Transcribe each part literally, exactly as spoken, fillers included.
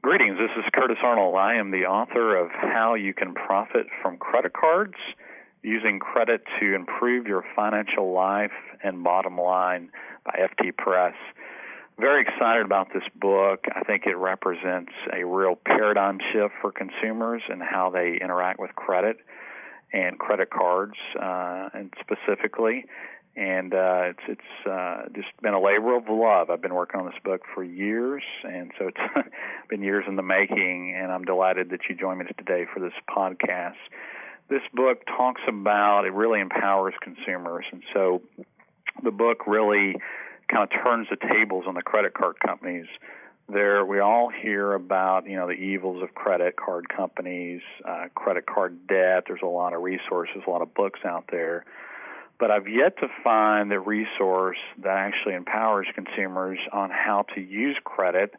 Greetings, this is Curtis Arnold. I am the author of How You Can Profit from Credit Cards, Using Credit to Improve Your Financial Life and Bottom Line by F T Press. Very excited about this book. I think it represents a real paradigm shift for consumers and how they interact with credit and credit cards, uh, and specifically. And uh, it's it's uh, just been a labor of love. I've been working on this book for years, and so it's been years in the making, and I'm delighted that you joined me today for this podcast. This book talks about, it really empowers consumers, and so the book really kind of turns the tables on the credit card companies. There, we all hear about, you know, the evils of credit card companies, uh, credit card debt. There's a lot of resources, a lot of books out there. But I've yet to find the resource that actually empowers consumers on how to use credit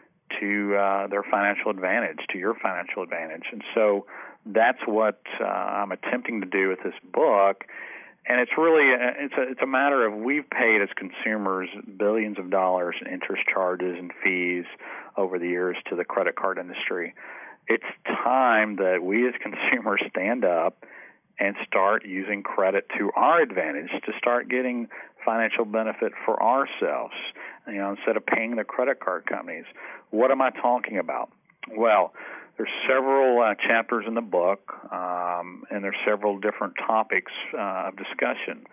to uh, their financial advantage, to your financial advantage. And so that's what uh, I'm attempting to do with this book. And it's really a, it's a it's a matter of we've paid as consumers billions of dollars in interest charges and fees over the years to the credit card industry. It's time that we as consumers stand up and start using credit to our advantage, to start getting financial benefit for ourselves, you know, instead of paying the credit card companies. What am I talking about? Well, there's several uh, chapters in the book, um, and there's several different topics uh, of discussion.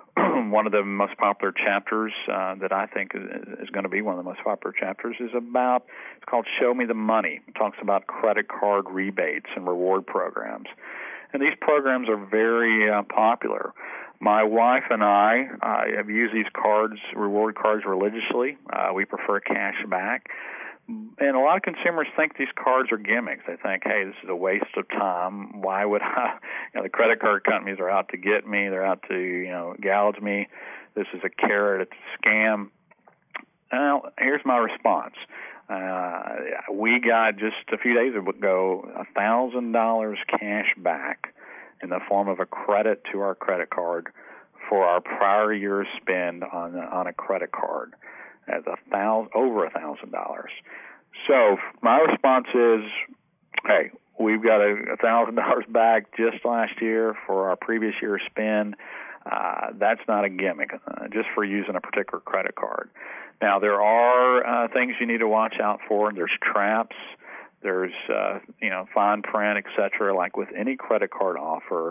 One of the most popular chapters uh, that I think is, is going to be one of the most popular chapters is about, it's called Show Me the Money. It talks about credit card rebates and reward programs. And these programs are very uh, popular. My wife and I uh, have used these cards, reward cards, religiously. Uh, we prefer cash back. And a lot of consumers think these cards are gimmicks. They think, hey, this is a waste of time. Why would I? You know, the credit card companies are out to get me. They're out to, you know, gouge me. This is a carrot. It's a scam. Well, here's my response. Uh, we got just a few days ago one thousand dollars cash back in the form of a credit to our credit card for our prior year's spend on on a credit card as a thousand over a thousand dollars. So my response is, hey, we've got a thousand dollars back just last year for our previous year's spend. Uh, that's not a gimmick, uh, just for using a particular credit card. Now, there are uh, things you need to watch out for. There's traps. There's, uh, you know, fine print, et cetera, like with any credit card offer.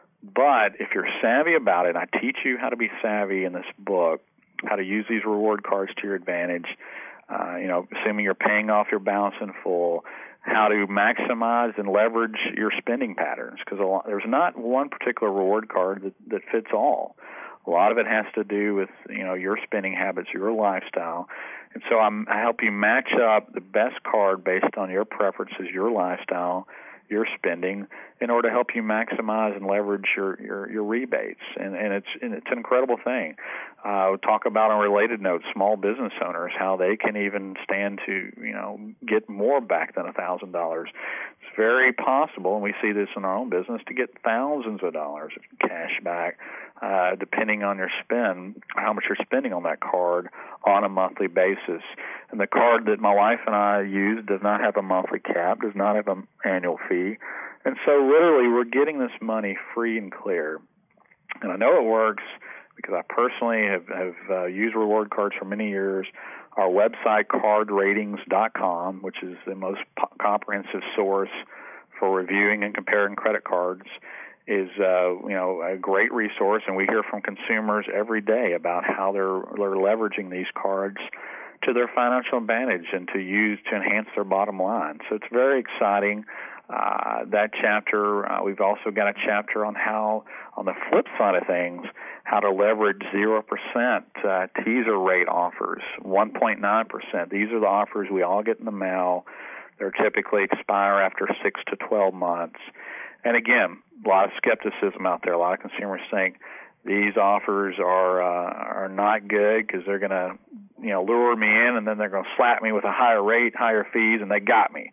But if you're savvy about it, I teach you how to be savvy in this book, how to use these reward cards to your advantage, uh, you know, assuming you're paying off your balance in full, how to maximize and leverage your spending patterns, because there's not one particular reward card that, that fits all. A lot of it has to do with, you know, your spending habits, your lifestyle. And so I'm, I help you match up the best card based on your preferences, your lifestyle, your spending, in order to help you maximize and leverage your, your, your rebates. And, and it's and it's an incredible thing. Uh, we'll talk about on a related note, small business owners, how they can even stand to, you know, get more back than one thousand dollars. It's very possible, and we see this in our own business, to get thousands of dollars of cash back, uh, depending on your spend, how much you're spending on that card on a monthly basis. And the card that my wife and I use does not have a monthly cap, does not have an annual fee. And so literally we're getting this money free and clear. And I know it works because I personally have, have uh, used reward cards for many years. Our website, card ratings dot com, which is the most po- comprehensive source for reviewing and comparing credit cards, is uh, you know a great resource. And we hear from consumers every day about how they're, they're leveraging these cards to their financial advantage and to use to enhance their bottom line. So it's very exciting. Uh, that chapter, uh, we've also got a chapter on how, on the flip side of things, how to leverage zero percent uh, teaser rate offers, one point nine percent. These are the offers we all get in the mail. They're typically expire after six to twelve months. And again, a lot of skepticism out there. A lot of consumers think these offers are uh, are not good because they're going to, you know, lure me in and then they're going to slap me with a higher rate, higher fees, and they got me.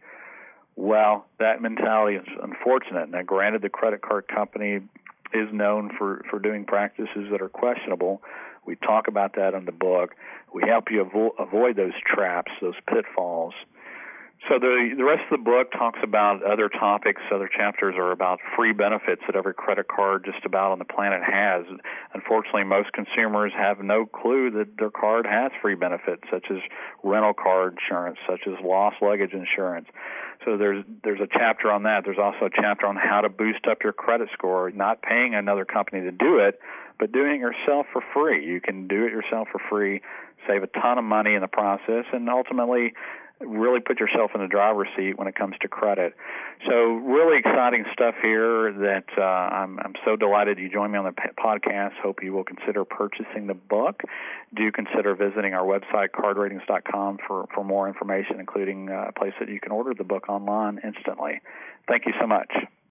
Well, that mentality is unfortunate. Now, granted, the credit card company is known for, for doing practices that are questionable. We talk about that in the book. We help you avo- avoid those traps, those pitfalls. So the the rest of the book talks about other topics. Other chapters are about free benefits that every credit card just about on the planet has. Unfortunately, most consumers have no clue that their card has free benefits, such as rental car insurance, such as lost luggage insurance. So there's there's a chapter on that. There's also a chapter on how to boost up your credit score, not paying another company to do it, but doing it yourself for free. You can do it yourself for free, save a ton of money in the process, and ultimately really put yourself in the driver's seat when it comes to credit. So really exciting stuff here that uh, I'm, I'm so delighted you joined me on the podcast. Hope you will consider purchasing the book. Do consider visiting our website, card ratings dot com, for, for more information, including uh, a place that you can order the book online instantly. Thank you so much.